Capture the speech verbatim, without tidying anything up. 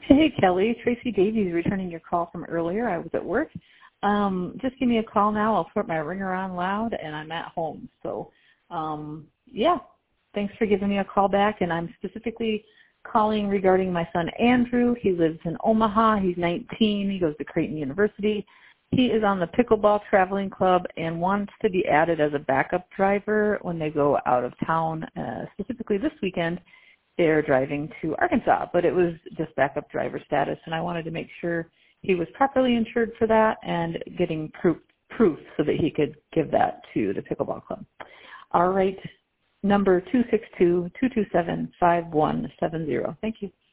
Hey, Kelly. Tracy Davies returning your call from earlier. I was at work. Um, just give me a call now. I'll put my ringer on loud, and I'm at home. So, um, yeah, thanks for giving me a call back. And I'm specifically calling regarding my son, Andrew. He lives in Omaha. He's nineteen. He goes to Creighton University. He is on the Pickleball Traveling Club and wants to be added as a backup driver when they go out of town, uh, specifically this weekend. They're driving to Arkansas, but it was just backup driver status, and I wanted to make sure he was properly insured for that and getting proof, proof so that he could give that to the Pickleball Club. All right, number two six two, two two seven, five one seven zero. Thank you.